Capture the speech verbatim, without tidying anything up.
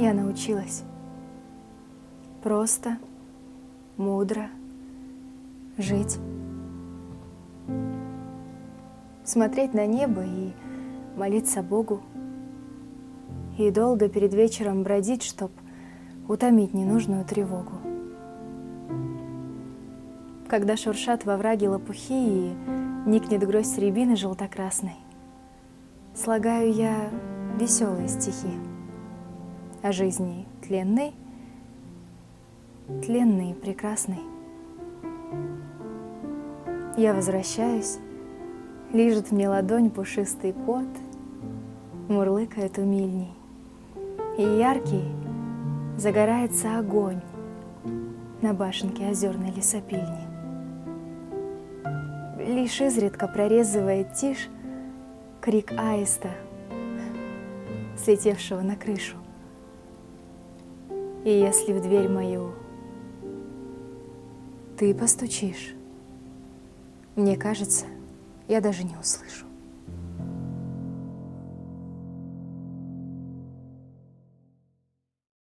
я научилась просто, мудро жить. Смотреть на небо и молиться Богу. И долго перед вечером бродить, чтоб утомить ненужную тревогу. Когда шуршат во враге лопухи и никнет гроздь рябины желто-красной, слагаю я веселые стихи о жизни тленной, тленной и прекрасной. Я возвращаюсь, лижет мне ладонь пушистый кот, мурлыкает умильней, и яркий загорается огонь на башенке озерной лесопильни. Лишь изредка прорезывает тишь крик аиста, слетевшего на крышу. И если в дверь мою ты постучишь, мне кажется, я даже не услышу.